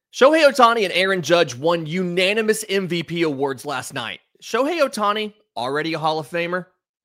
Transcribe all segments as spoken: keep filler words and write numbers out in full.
Shohei Ohtani and Aaron Judge won unanimous M V P awards last night. Shohei Ohtani, already a Hall of Famer?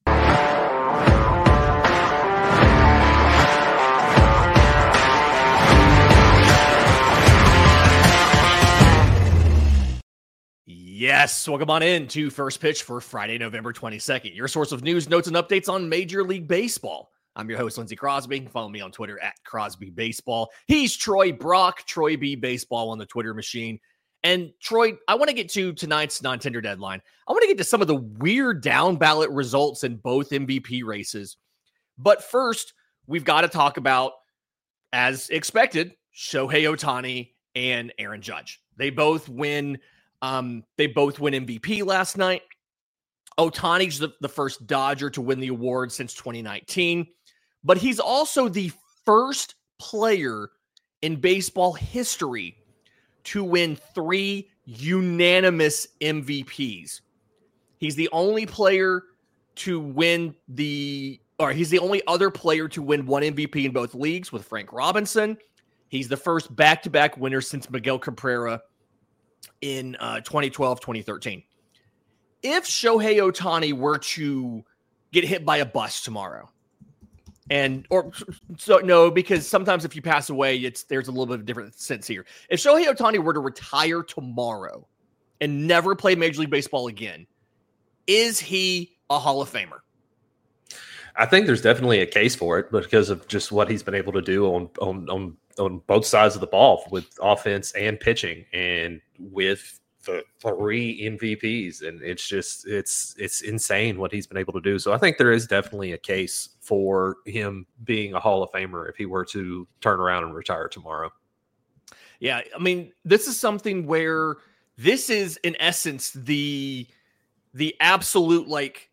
Yes, welcome on in to First Pitch for Friday, November twenty-second. Your source of news, notes, and updates on Major League Baseball. I'm your host, Lindsey Crosby. Follow me on Twitter at Crosby Baseball. He's Troy Brock, Troy B Baseball on the Twitter machine. And Troy, I want to get to tonight's non-tender deadline. I want to get to some of the weird down-ballot results in both M V P races. But first, we've got to talk about, as expected, Shohei Ohtani and Aaron Judge. They both win. Um, they both win M V P last night. Ohtani's the, the first Dodger to win the award since twenty nineteen. But he's also the first player in baseball history to win three unanimous M V Ps. He's the only player to win the, or he's the only other player to win one M V P in both leagues with Frank Robinson. He's the first back-to-back winner since Miguel Cabrera in uh, twenty twelve, twenty thirteen. If Shohei Ohtani were to get hit by a bus tomorrow, and or so no, because sometimes if you pass away, it's there's a little bit of a different sense here. If Shohei Ohtani were to retire tomorrow and never play Major League Baseball again, is he a Hall of Famer? I think there's definitely a case for it because of just what he's been able to do on on on, on both sides of the ball with offense and pitching, and with the three M V Ps, and it's just it's it's insane what he's been able to do. So I think there is definitely a case for him being a Hall of Famer if he were to turn around and retire tomorrow. Yeah, I mean, this is something where this is in essence the the absolute, like,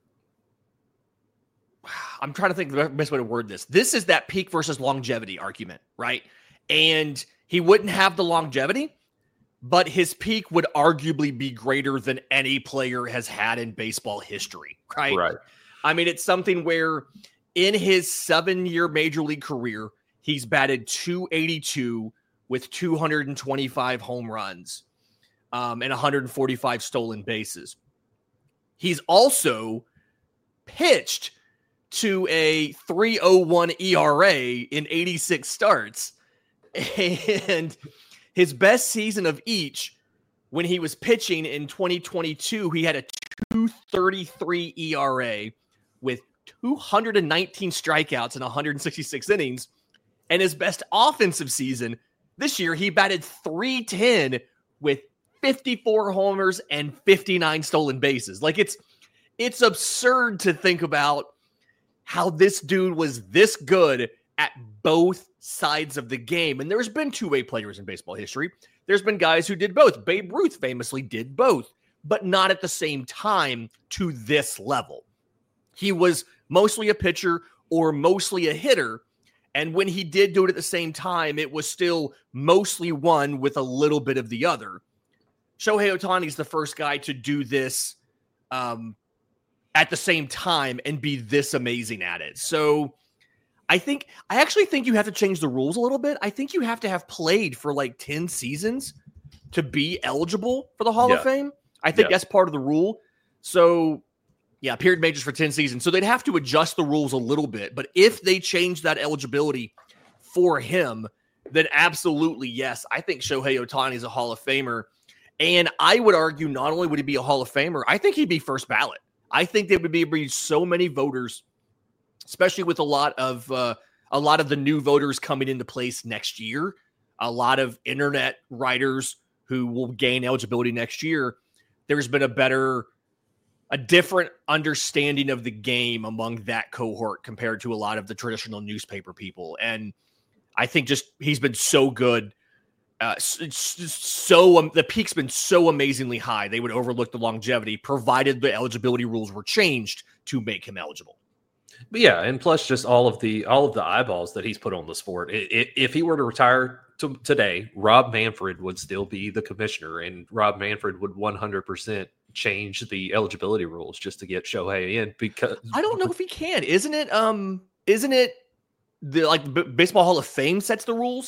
I'm trying to think of the best way to word this. This is that peak versus longevity argument, right? And he wouldn't have the longevity, but his peak would arguably be greater than any player has had in baseball history, right? Right. I mean, it's something where in his seven-year Major League career, he's batted two eighty-two with two hundred twenty-five home runs um, and one hundred forty-five stolen bases. He's also pitched to a three oh one E R A in eighty-six starts. And his best season of each, when he was pitching in twenty twenty-two, he had a two thirty-three E R A with two hundred nineteen strikeouts in one hundred sixty-six innings. And his best offensive season this year, he batted three ten with fifty-four homers and fifty-nine stolen bases. Like, it's it's absurd to think about how this dude was this good at both sides of the game. And there's been two-way players in baseball history. There's been guys who did both. Babe Ruth famously did both, but not at the same time to this level. He was mostly a pitcher or mostly a hitter. And when he did do it at the same time, it was still mostly one with a little bit of the other. Shohei Ohtani is the first guy to do this um, at the same time and be this amazing at it. So I think, I actually think you have to change the rules a little bit. I think you have to have played for like ten seasons to be eligible for the Hall yeah. of Fame. I think yeah. that's part of the rule. So yeah, period majors for ten seasons. So they'd have to adjust the rules a little bit. But if they change that eligibility for him, then absolutely, yes. I think Shohei Ohtani is a Hall of Famer. And I would argue not only would he be a Hall of Famer, I think he'd be first ballot. I think there would be, be so many voters, especially with a lot of uh, a lot of the new voters coming into place next year, a lot of internet writers who will gain eligibility next year. There's been a better, a different understanding of the game among that cohort compared to a lot of the traditional newspaper people. And I think just he's been so good. Uh, so um, the peak's been so amazingly high, they would overlook the longevity, provided the eligibility rules were changed to make him eligible. But yeah, and plus just all of the all of the eyeballs that he's put on the sport. It, it, if he were to retire to, today, Rob Manfred would still be the commissioner, and Rob Manfred would one hundred percent change the eligibility rules just to get Shohei in. Because I don't know if he can. Isn't it? Um, isn't it the like B- Baseball Hall of Fame sets the rules, not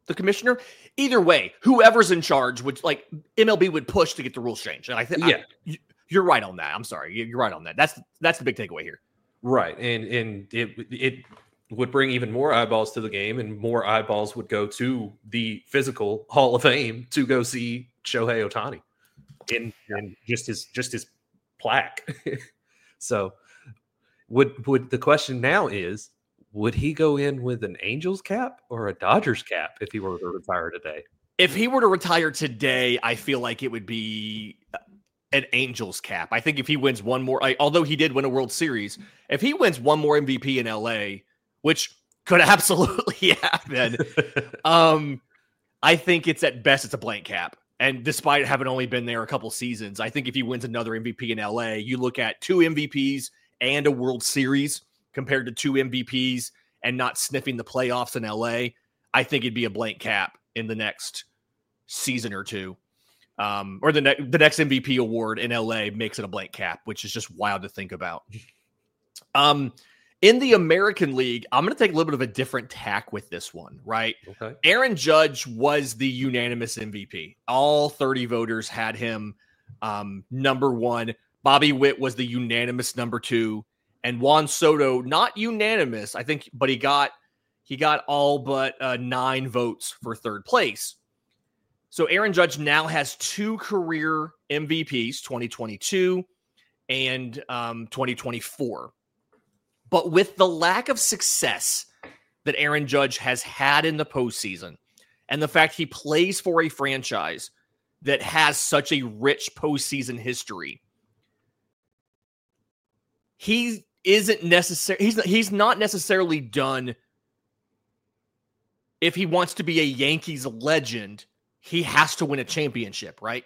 the commissioner. Either way, whoever's in charge would like M L B would push to get the rules changed. And I think yeah, I, you're right on that. I'm sorry, you're right on that. That's that's the big takeaway here. Right, and and it it would bring even more eyeballs to the game, and more eyeballs would go to the physical Hall of Fame to go see Shohei Ohtani in, in just his just his plaque. So, would would the question now is, would he go in with an Angels cap or a Dodgers cap if he were to retire today? If he were to retire today, I feel like it would be an Angels cap. I think if he wins one more, I, although he did win a World Series, if he wins one more M V P in L A, which could absolutely happen, um, I think it's at best it's a blank cap. And despite having only been there a couple seasons, I think if he wins another M V P in L A, you look at two M V Ps and a World Series compared to two M V Ps and not sniffing the playoffs in L A, I think it'd be a blank cap in the next season or two. Um, or the, ne- the next M V P award in L A makes it a blank cap, which is just wild to think about. Um, in the American League, I'm going to take a little bit of a different tack with this one, right? Okay. Aaron Judge was the unanimous M V P. All thirty voters had him um, number one. Bobby Witt was the unanimous number two. And Juan Soto, not unanimous, I think, but he got he got all but uh, nine votes for third place. So Aaron Judge now has two career M V Ps, twenty twenty-two and um, twenty twenty-four. But with the lack of success that Aaron Judge has had in the postseason, and the fact he plays for a franchise that has such a rich postseason history, he isn't necessary. He's he's not necessarily done. If he wants to be a Yankees legend, he has to win a championship, right?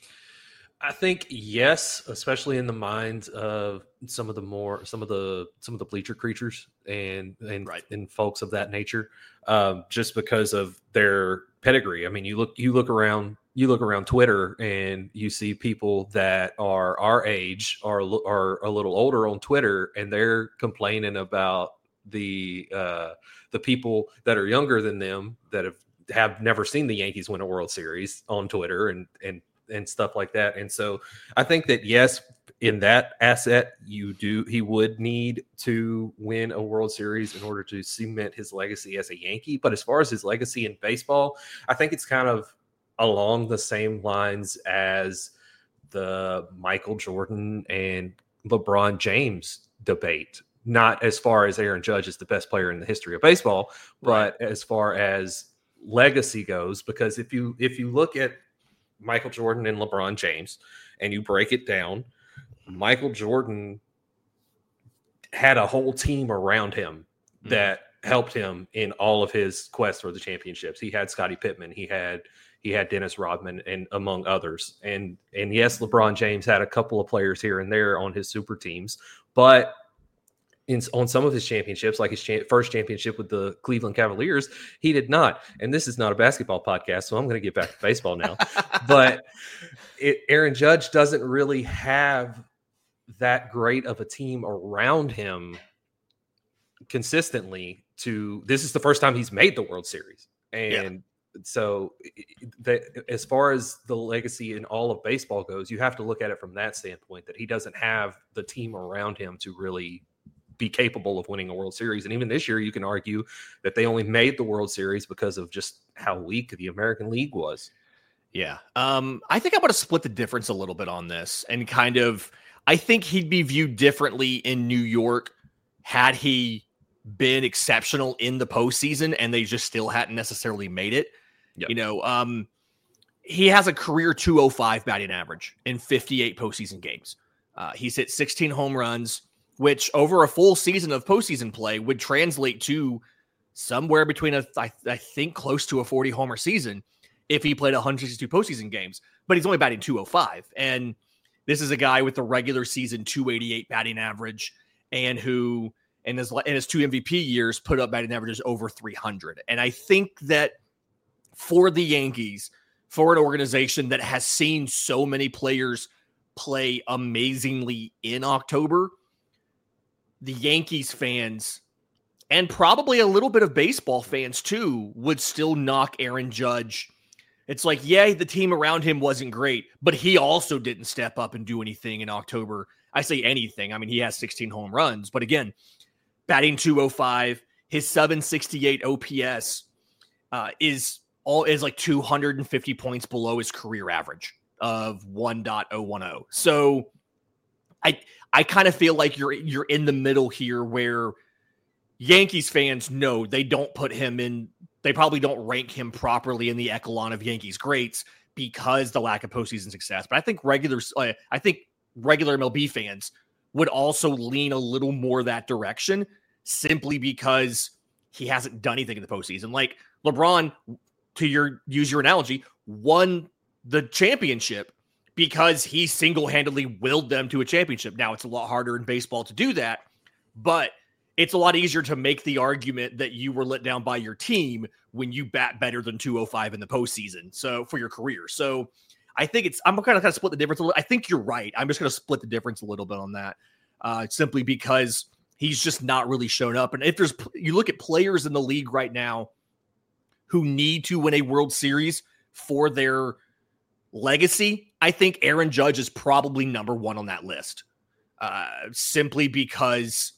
I think yes, especially in the minds of some of the more some of the some of the bleacher creatures and and, right. and folks of that nature, um, just because of their pedigree. I mean, you look you look around you look around Twitter and you see people that are our age or are a little older on Twitter, and they're complaining about the uh, the people that are younger than them that have have never seen the Yankees win a World Series on Twitter and and. and stuff like that. And so I think that, yes, in that asset, you do, he would need to win a World Series in order to cement his legacy as a Yankee. But as far as his legacy in baseball, I think it's kind of along the same lines as the Michael Jordan and LeBron James debate. Not as far as Aaron Judge is the best player in the history of baseball, but right. as far as legacy goes, because if you, if you look at Michael Jordan and LeBron James, and you break it down, Michael Jordan had a whole team around him that mm. helped him in all of his quests for the championships. He had Scottie Pippen, he had he had Dennis Rodman, and among others. And and yes, LeBron James had a couple of players here and there on his super teams, but In, on some of his championships, like his cha- first championship with the Cleveland Cavaliers, he did not. And this is not a basketball podcast, so I'm going to get back to baseball now. But it, Aaron Judge doesn't really have that great of a team around him consistently. To this is the first time he's made the World Series, and yeah. so the, as far as the legacy in all of baseball goes, you have to look at it from that standpoint, that he doesn't have the team around him to really be capable of winning a World Series. And even this year, you can argue that they only made the World Series because of just how weak the American League was. Yeah. Um, I think I'm going to split the difference a little bit on this and kind of, I think he'd be viewed differently in New York had he been exceptional in the postseason and they just still hadn't necessarily made it. Yep. You know, um, he has a career two oh five batting average in fifty-eight postseason games. Uh, he's hit sixteen home runs, which over a full season of postseason play would translate to somewhere between a, I, I think, close to a forty homer season if he played one hundred sixty-two postseason games. But he's only batting two oh five, and this is a guy with the regular season two eighty-eight batting average, and who in his in his two M V P years put up batting averages over three hundred. And I think that for the Yankees, for an organization that has seen so many players play amazingly in October, the Yankees fans and probably a little bit of baseball fans too would still knock Aaron Judge. It's like, yeah, the team around him wasn't great, but he also didn't step up and do anything in October. I say anything. I mean, he has sixteen home runs, but again, batting two oh five, his seven sixty-eight O P S uh, is all is like two hundred fifty points below his career average of one point oh one oh. So I I kind of feel like you're you're in the middle here where Yankees fans know they don't put him in, they probably don't rank him properly in the echelon of Yankees greats because the lack of postseason success. But I think regular, uh, I think regular M L B fans would also lean a little more that direction simply because he hasn't done anything in the postseason. Like LeBron, to your use your analogy, won the championship because he single-handedly willed them to a championship. Now it's a lot harder in baseball to do that, but it's a lot easier to make the argument that you were let down by your team when you bat better than two oh five in the postseason. So for your career. So I think it's, I'm going to kind of split the difference a little. I think you're right. I'm just going to split the difference a little bit on that uh, simply because he's just not really shown up. And if there's, you look at players in the league right now who need to win a World Series for their legacy, I think Aaron Judge is probably number one on that list uh, simply because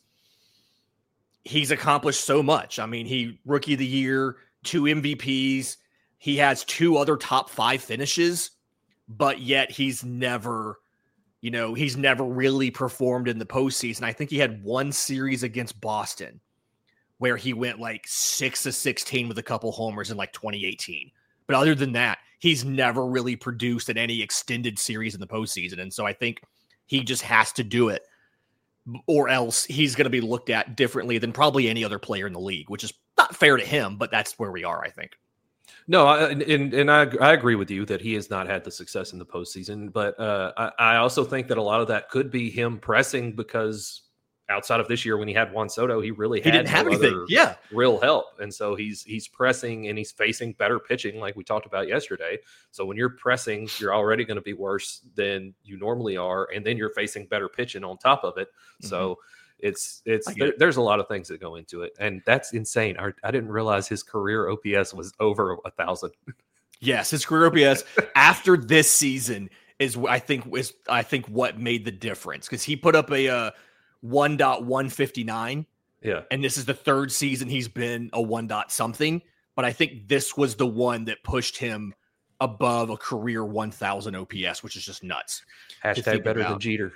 he's accomplished so much. I mean, he rookie of the year, two M V Ps. He has two other top five finishes, but yet he's never, you know, he's never really performed in the postseason. I think he had one series against Boston where he went like six to sixteen with a couple homers in like twenty eighteen. But other than that, he's never really produced in any extended series in the postseason. And so I think he just has to do it, or else he's going to be looked at differently than probably any other player in the league, which is not fair to him, but that's where we are, I think. No, I, and and I I agree with you that he has not had the success in the postseason, but uh, I, I also think that a lot of that could be him pressing because outside of this year when he had Juan Soto, he really he had didn't have no anything, yeah, real help, and so he's he's pressing and he's facing better pitching like we talked about yesterday. So when you're pressing, you're already going to be worse than you normally are, and then you're facing better pitching on top of it. Mm-hmm. So. It's it's there, it. There's a lot of things that go into it, and that's insane. I, I didn't realize his career O P S was over a thousand. Yes, his career O P S after this season is I think is I think what made the difference because he put up a uh, one point one five nine. Yeah, and this is the third season he's been a one dot something. But I think this was the one that pushed him above a career one thousand O P S, which is just nuts. Hashtag better about. than Jeter.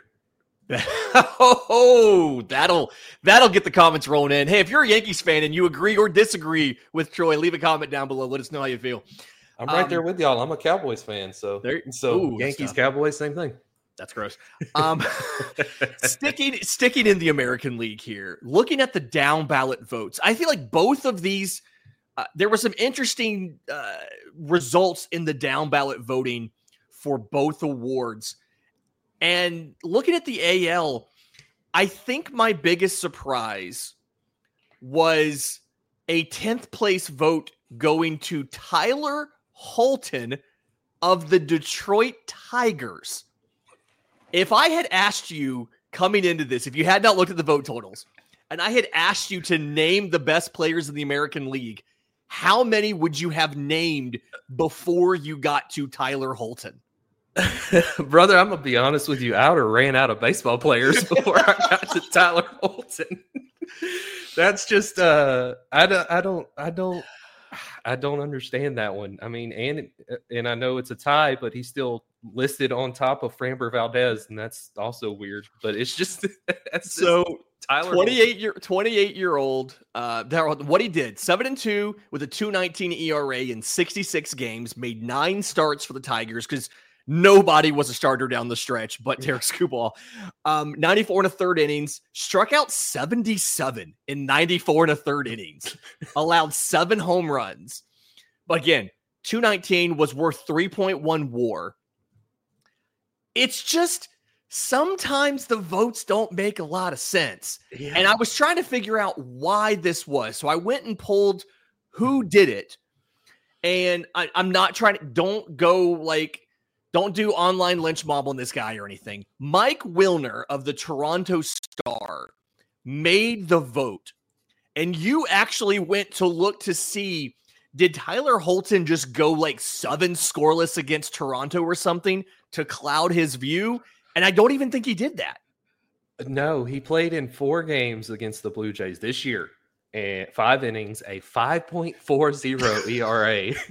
Oh, that'll that'll get the comments rolling in. Hey, if you're a Yankees fan and you agree or disagree with Troy, leave a comment down below. Let us know how you feel. I'm right um, there with y'all. I'm a Cowboys fan, so there, so ooh, Yankees, Cowboys, same thing. That's gross. Um, sticking sticking in the American League here, looking at the down ballot votes, I feel like both of these. Uh, there were some interesting uh, results in the down ballot voting for both awards. And looking at the A L, I think my biggest surprise was a tenth place vote going to Tyler Holton of the Detroit Tigers. If I had asked you coming into this, if you had not looked at the vote totals, and I had asked you to name the best players in the American League, how many would you have named before you got to Tyler Holton? Brother, I'm gonna be honest with you. I would have ran out of baseball players before I got to Tyler Holton. That's just uh, I don't, I don't, I don't, I don't understand that one. I mean, and and I know it's a tie, but he's still listed on top of Framber Valdez, and that's also weird. But it's just that's so. Just Tyler twenty-eight year twenty-eight year old uh what he did, seven and two with a two nineteen E R A in sixty-six games, made nine starts for the Tigers because nobody was a starter down the stretch but Derek Skubal. Um, ninety-four and a third innings, struck out seventy-seven in ninety-four and a third innings, allowed seven home runs. But again, two nineteen was worth three point one WAR. It's just sometimes the votes don't make a lot of sense. Yeah. And I was trying to figure out why this was. So I went and pulled who did it. And I, I'm not trying to, don't go like, don't do online lynch mob on this guy or anything. Mike Wilner of the Toronto Star made the vote. and you actually went to look to see, did Tyler Holton just go like seven scoreless against Toronto or something to cloud his view? And I don't even think he did that. No, he played in four games against the Blue Jays this year, and five innings, a five point four oh E R A. So,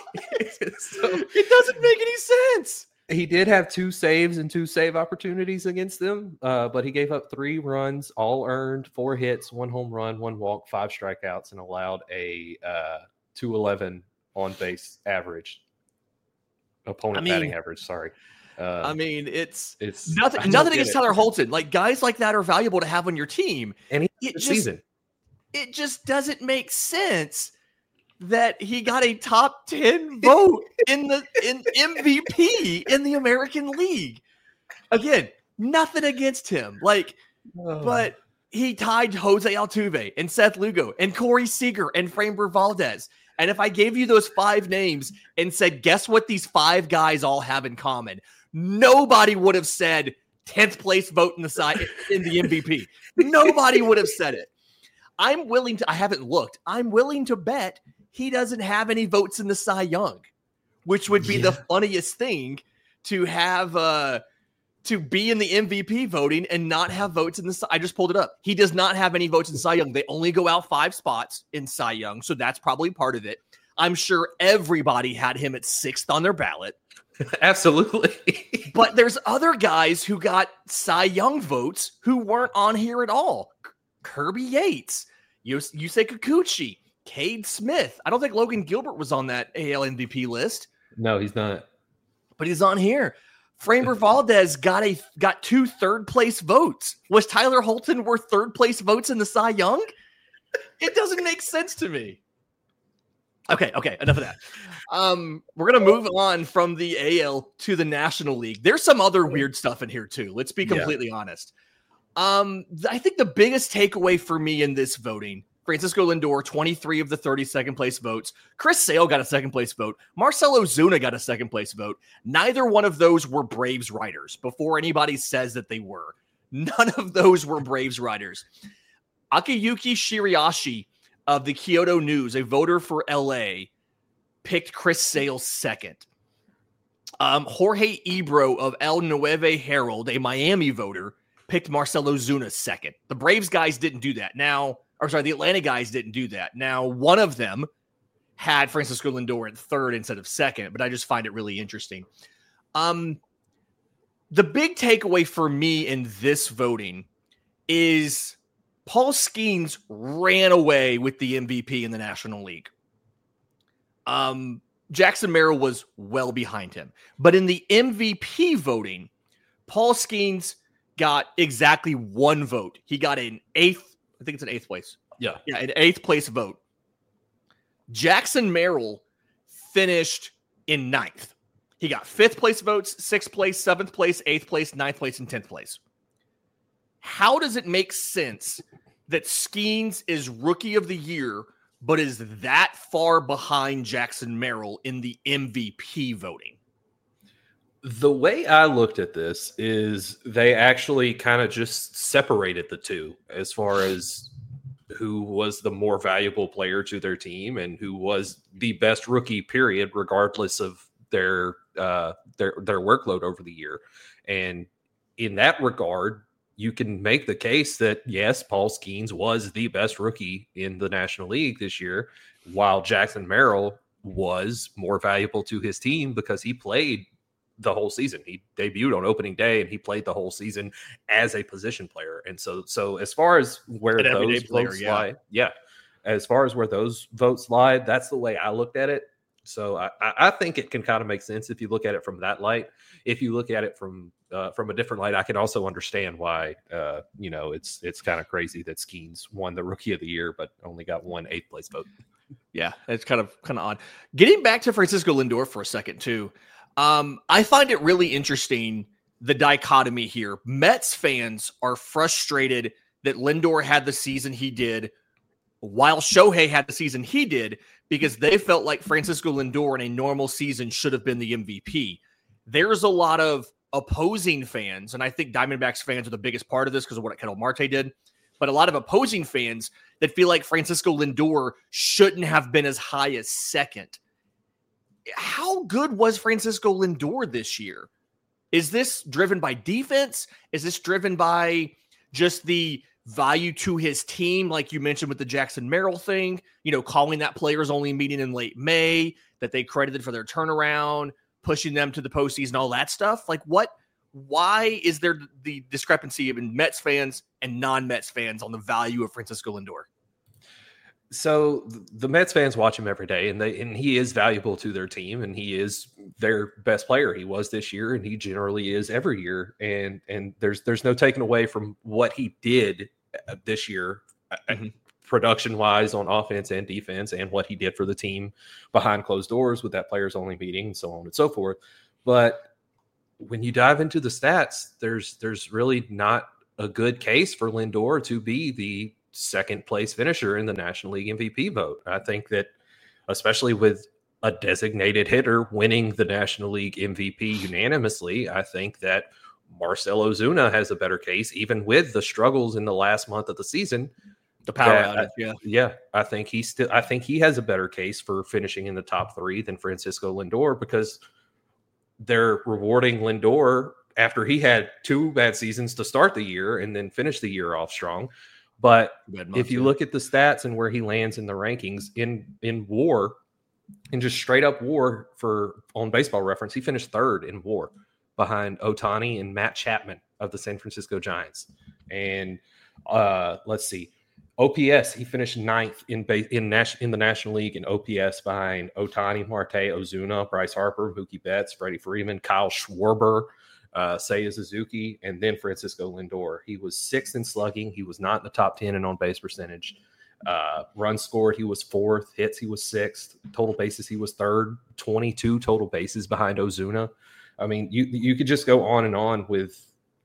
it doesn't make any sense. He did have two saves and two save opportunities against them, uh, but he gave up three runs, all earned, four hits, one home run, one walk, five strikeouts, and allowed a uh, two eleven on base average, opponent I mean, batting average. Sorry. Uh, I mean, it's it's nothing. Nothing against it. Tyler Holton. Like guys like that are valuable to have on your team. And he it just, season. It just doesn't make sense that he got a top ten vote in the in M V P in the American League. Again, nothing against him. Like, oh. But he tied Jose Altuve and Seth Lugo and Corey Seager and Framber Valdez. And if I gave you those five names and said, guess what these five guys all have in common? Nobody would have said tenth place vote in the side in the M V P. Nobody would have said it. I'm willing to, I haven't looked. I'm willing to bet he doesn't have any votes in the Cy Young, which would be yeah. the funniest thing to have, uh, to be in the M V P voting and not have votes in the, I just pulled it up. He does not have any votes in Cy Young. They only go out five spots in Cy Young. So that's probably part of it. I'm sure everybody had him at sixth on their ballot. Absolutely. But there's other guys who got Cy Young votes who weren't on here at all. Kirby Yates, Yus- Yusei Kikuchi, Cade Smith. I don't think Logan Gilbert was on that A L M V P list. No, he's not. But he's on here. Framber Valdez got a got two third place votes. Was Tyler Holton worth third place votes in the Cy Young? It doesn't make sense to me. Okay, okay, enough of that. Um, we're gonna move on from the A L to the National League. There's some other weird stuff in here too. Let's be completely yeah. honest. Um, I think the biggest takeaway for me in this voting, Francisco Lindor, twenty-three of the thirty second place votes. Chris Sale got a second place vote. Marcell Ozuna got a second place vote. Neither one of those were Braves writers before anybody says that they were. None of those were Braves writers. Akiyuki Shiriashi of the Kyoto News, a voter for L A, picked Chris Sale second. Um, Jorge Ebro of El Nueve Herald, a Miami voter, picked Marcell Ozuna second. The Braves guys didn't do that. Now, or sorry, the Atlanta guys didn't do that. Now, one of them had Francisco Lindor at third instead of second, but I just find it really interesting. Um, the big takeaway for me in this voting is Paul Skeens ran away with the M V P in the National League. Um, Jackson Merrill was well behind him. But in the M V P voting, Paul Skeens got exactly one vote. He got an eighth, I think it's an eighth place. Yeah. Yeah, an eighth place vote. Jackson Merrill finished in ninth. He got fifth place votes, sixth place, seventh place, eighth place, ninth place, and tenth place. How does it make sense that Skeens is rookie of the year, but is that far behind Jackson Merrill in the M V P voting? The way I looked at this is they actually kind of just separated the two as far as who was the more valuable player to their team and who was the best rookie, period, regardless of their uh, their their workload over the year. And in that regard, you can make the case that, yes, Paul Skeens was the best rookie in the National League this year, while Jackson Merrill was more valuable to his team because he played the whole season. He debuted on opening day and he played the whole season as a position player. And so, so as far as where An those player, votes yeah. lie, yeah, as far as where those votes lie, that's the way I looked at it. So I, I think it can kind of make sense if you look at it from that light. If you look at it from uh, from a different light, I can also understand why uh, you know it's it's kind of crazy that Skeens won the Rookie of the Year but only got one eighth place vote. Yeah, it's kind of kind of odd. Getting back to Francisco Lindor for a second too, um, I find it really interesting the dichotomy here. Mets fans are frustrated that Lindor had the season he did, while Shohei had the season he did, because they felt like Francisco Lindor in a normal season should have been the M V P. There's a lot of opposing fans, and I think Diamondbacks fans are the biggest part of this because of what Ketel Marte did, but a lot of opposing fans that feel like Francisco Lindor shouldn't have been as high as second. How good was Francisco Lindor this year? Is this driven by defense? Is this driven by just the value to his team, like you mentioned with the Jackson Merrill thing, you know, calling that players only meeting in late May that they credited for their turnaround, pushing them to the postseason, all that stuff? Like what, why is there the discrepancy in Mets fans and non-Mets fans on the value of Francisco Lindor? So the Mets fans watch him every day, and they and he is valuable to their team, and he is their best player. He was this year, and he generally is every year. And and there's there's no taking away from what he did this year, mm-hmm. production wise on offense and defense, and what he did for the team behind closed doors with that players only meeting, and so on and so forth. But when you dive into the stats, there's there's really not a good case for Lindor to be the second place finisher in the National League M V P vote. I think that especially with a designated hitter winning the National League M V P unanimously, I think that Marcell Ozuna has a better case, even with the struggles in the last month of the season. The power that, outage, yeah. Yeah. I think he still I think he has a better case for finishing in the top three than Francisco Lindor, because they're rewarding Lindor after he had two bad seasons to start the year and then finish the year off strong. But if you look at the stats and where he lands in the rankings in, in WAR, in just straight up WAR for on Baseball Reference, he finished third in WAR behind Ohtani and Matt Chapman of the San Francisco Giants. And uh, let's see, O P S, he finished ninth in in, Nas- in the National League in O P S behind Ohtani, Marte, Ozuna, Bryce Harper, Mookie Betts, Freddie Freeman, Kyle Schwarber, Uh, Seiya Suzuki, and then Francisco Lindor. He was sixth in slugging. He was not in the top ten in on-base percentage. Uh, runs scored, he was fourth. Hits, he was sixth. Total bases, he was third. twenty-two total bases behind Ozuna. I mean, you you could just go on and on with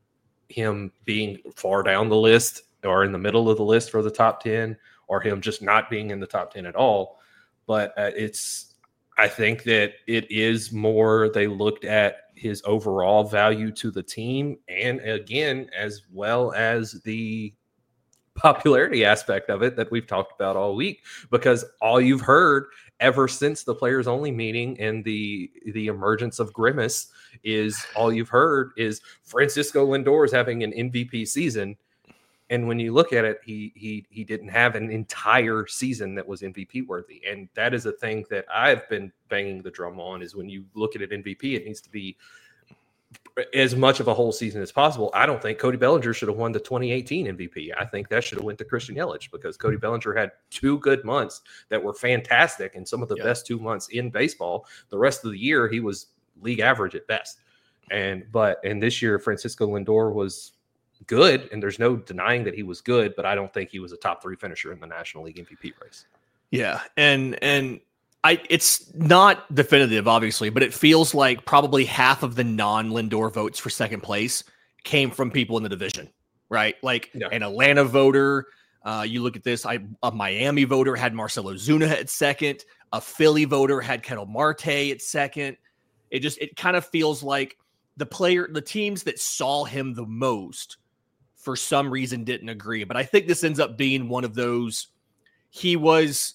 him being far down the list or in the middle of the list for the top ten, or him just not being in the top ten at all. But uh, it's, I think that it is more they looked at his overall value to the team, and again, as well as the popularity aspect of it that we've talked about all week, because all you've heard ever since the players only meeting and the the emergence of Grimace is all you've heard is Francisco Lindor is having an M V P season. And when you look at it, he he he didn't have an entire season that was M V P worthy. And that is a thing that I've been banging the drum on, is when you look at an M V P, it needs to be as much of a whole season as possible. I don't think Cody Bellinger should have won the twenty eighteen M V P. I think that should have went to Christian Yelich, because Cody Bellinger had two good months that were fantastic and some of the yeah. best two months in baseball. The rest of the year, he was league average at best. And but and this year, Francisco Lindor was good, and there's no denying that he was good, but I don't think he was a top three finisher in the National League M V P race. Yeah, and and I it's not definitive, obviously, but it feels like probably half of the non-Lindor votes for second place came from people in the division, right? Like yeah. an Atlanta voter. Uh, you look at this, I a Miami voter had Marcell Ozuna at second. A Philly voter had Ketel Marte at second. It just it kind of feels like the player, the teams that saw him the most, for some reason didn't agree. But I think this ends up being one of those, he was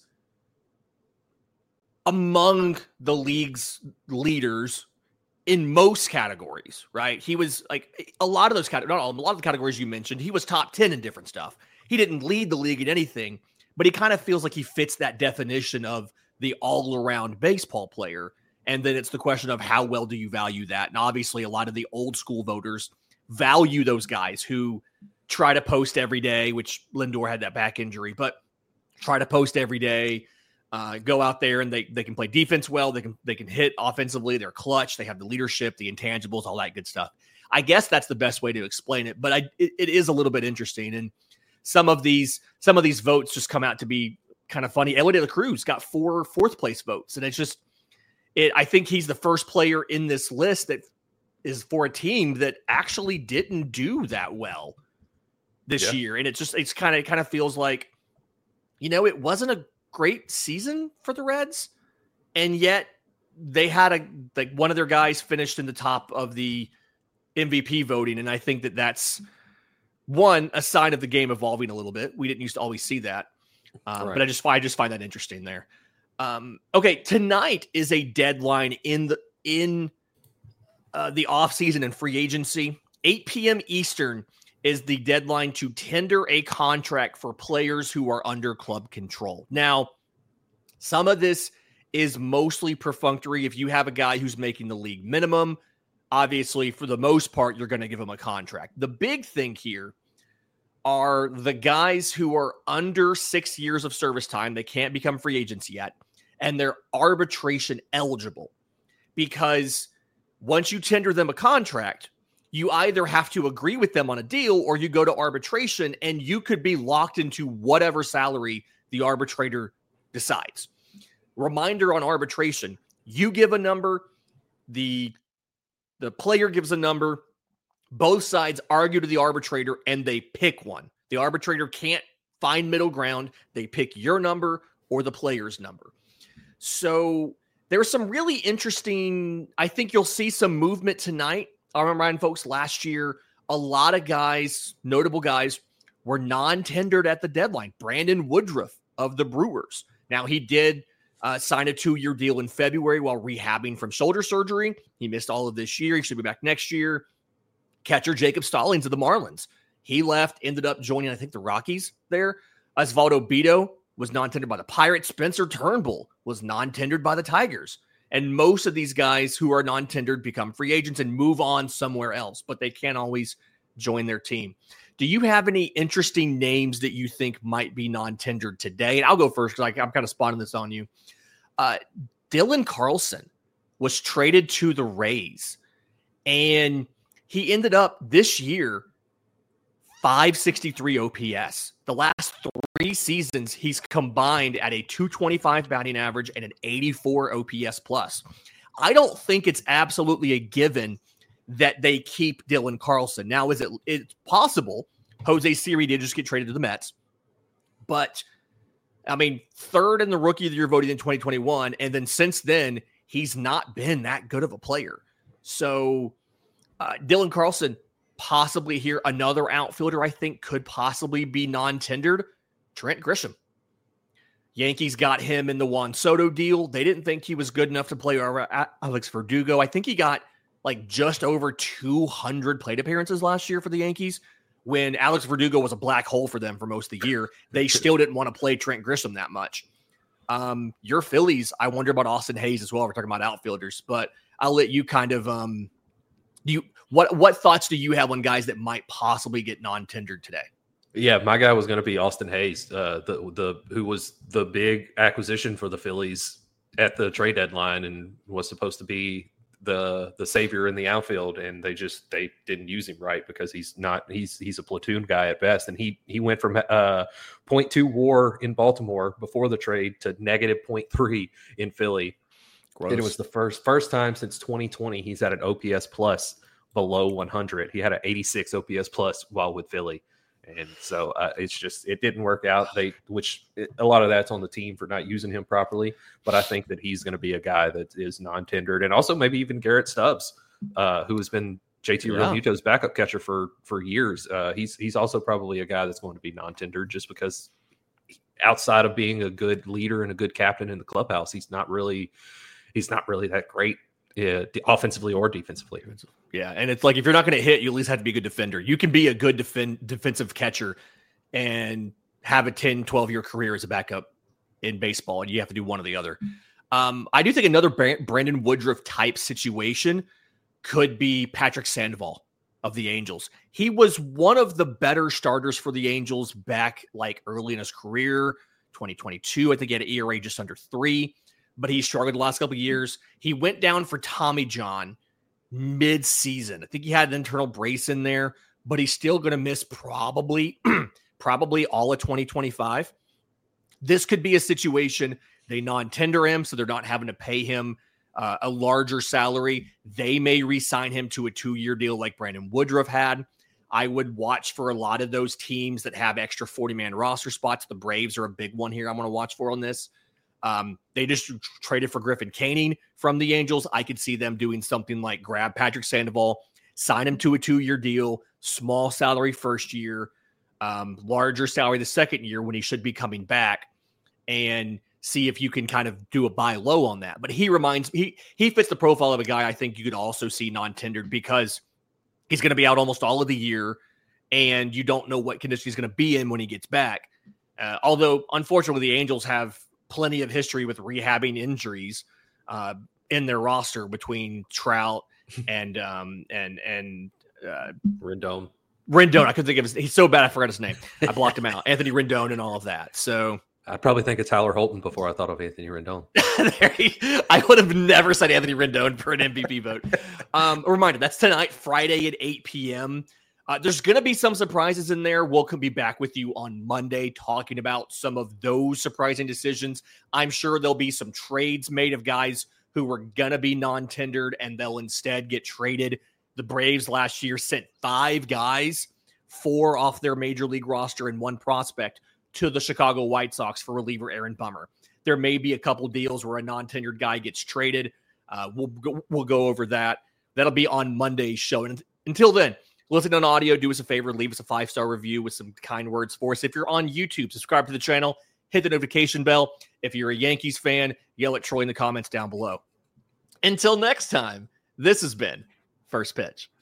among the league's leaders in most categories, right? He was like a lot of those categories, not all, a lot of the categories you mentioned, he was top ten in different stuff. He didn't lead the league in anything, but he kind of feels like he fits that definition of the all-around baseball player. And then it's the question of how well do you value that? And obviously a lot of the old school voters value those guys who try to post every day, which Lindor had that back injury, but try to post every day, uh, go out there and they, they can play defense well. They can, they can hit offensively. They're clutch. They have the leadership, the intangibles, all that good stuff. I guess that's the best way to explain it, but I, it, it is a little bit interesting. And some of these, some of these votes just come out to be kind of funny. Ellie De La Cruz got four fourth place votes. And it's just, it, I think he's the first player in this list that is for a team that actually didn't do that well this yeah. year. And it's just, it's kind of, it kind of feels like, you know, it wasn't a great season for the Reds. And yet they had a, like one of their guys finished in the top of the M V P voting. And I think that that's, one, a sign of the game evolving a little bit. We didn't used to always see that. Um, right. But I just, I just find that interesting there. Um, okay. Tonight is a deadline in the, in uh, the off season and free agency. eight p.m. Eastern is the deadline to tender a contract for players who are under club control. Now, some of this is mostly perfunctory. If you have a guy who's making the league minimum, obviously, for the most part, you're going to give him a contract. The big thing here are the guys who are under six years of service time. They can't become free agents yet, and they're arbitration eligible, because once you tender them a contract, you either have to agree with them on a deal or you go to arbitration, and you could be locked into whatever salary the arbitrator decides. Reminder on arbitration: you give a number, the the player gives a number, both sides argue to the arbitrator, and they pick one. The arbitrator can't find middle ground. They pick your number or the player's number. So there's some really interesting, I think you'll see some movement tonight. I remember, folks, last year, a lot of guys, notable guys, were non-tendered at the deadline. Brandon Woodruff of the Brewers. Now, he did uh, sign a two-year deal in February while rehabbing from shoulder surgery. He missed all of this year. He should be back next year. Catcher Jacob Stallings of the Marlins. He left, ended up joining, I think, the Rockies there. Osvaldo Bido was non-tendered by the Pirates. Spencer Turnbull was non-tendered by the Tigers. And most of these guys who are non-tendered become free agents and move on somewhere else, but they can't always join their team. Do you have any interesting names that you think might be non-tendered today? And I'll go first because I'm kind of spotting this on you. Uh, Dylan Carlson was traded to the Rays, and he ended up this year five sixty-three O P S. The last three seasons, he's combined at a two twenty-five batting average and an eighty-four O P S plus. I don't think it's absolutely a given that they keep Dylan Carlson. Now, is it it's possible Jose Siri did just get traded to the Mets, but I mean, third in the Rookie of the Year voting in twenty twenty-one, and then since then, he's not been that good of a player. So uh, Dylan Carlson, possibly here. Another outfielder I think could possibly be non-tendered, Trent Grisham. Yankees got him in the Juan Soto deal. They didn't think he was good enough to play Alex Verdugo. I think he got like just over two hundred plate appearances last year for the Yankees. When Alex Verdugo was a black hole for them for most of the year, they still didn't want to play Trent Grisham that much. Um, your Phillies, I wonder about Austin Hayes as well. We're talking about outfielders, but I'll let you kind of um, do you what what thoughts do you have on guys that might possibly get non-tendered today? Yeah, my guy was going to be Austin Hayes, uh, the the who was the big acquisition for the Phillies at the trade deadline and was supposed to be the the savior in the outfield, and they just they didn't use him right because he's not he's he's a platoon guy at best, and he he went from uh point two WAR in Baltimore before the trade to negative point three in Philly. Gross. And it was the first first time since twenty twenty he's had an O P S plus below one hundred. He had an eighty-six O P S plus while with Philly. And so uh, it's just, it didn't work out. They, which it, a lot of that's on the team for not using him properly. But I think that he's going to be a guy that is non-tendered, and also maybe even Garrett Stubbs, uh, who has been J T yeah. Realmuto's backup catcher for for years. Uh, he's he's also probably a guy that's going to be non-tendered just because outside of being a good leader and a good captain in the clubhouse, he's not really he's not really that great. Yeah, offensively or defensively. Yeah, and it's like if you're not going to hit, you at least have to be a good defender. You can be a good defend, defensive catcher and have a ten, twelve-year career as a backup in baseball, and you have to do one or the other. Um, I do think another Brandon Woodruff type situation could be Patrick Sandoval of the Angels. He was one of the better starters for the Angels back like early in his career, twenty twenty-two. I think he had an E R A just under three. But he struggled the last couple of years. He went down for Tommy John mid-season. I think he had an internal brace in there, but he's still going to miss probably, probably all of twenty twenty-five. This could be a situation they non-tender him, so they're not having to pay him uh, a larger salary. They may re-sign him to a two-year deal like Brandon Woodruff had. I would watch for a lot of those teams that have extra forty-man roster spots. The Braves are a big one here I'm going to watch for on this. Um, they just traded for Griffin Canning from the Angels. I could see them doing something like grab Patrick Sandoval, sign him to a two-year deal, small salary first year, um, larger salary the second year when he should be coming back, and see if you can kind of do a buy low on that. But he reminds he he fits the profile of a guy I think you could also see non-tendered because he's going to be out almost all of the year, and you don't know what condition he's going to be in when he gets back. Uh, although, unfortunately, the Angels have plenty of history with rehabbing injuries uh, in their roster between Trout and um, and and uh, Rendon. Rendon. I couldn't think of his. He's so bad I forgot his name. I blocked him out. Anthony Rendon and all of that. So. I'd probably think of Tyler Holton before I thought of Anthony Rendon. I would have never said Anthony Rendon for an M V P vote. Um, a reminder, that's tonight, Friday at eight p.m. Uh, there's going to be some surprises in there. We'll be back with you on Monday talking about some of those surprising decisions. I'm sure there'll be some trades made of guys who were going to be non-tendered and they'll instead get traded. The Braves last year sent five guys, four off their major league roster and one prospect, to the Chicago White Sox for reliever Aaron Bummer. There may be a couple deals where a non-tenured guy gets traded. Uh, we'll go, we'll go over that. That'll be on Monday's show. And until then, listen on audio. Do us a favor. Leave us a five-star review with some kind words for us. If you're on YouTube, subscribe to the channel. Hit the notification bell. If you're a Yankees fan, yell at Troy in the comments down below. Until next time, this has been First Pitch.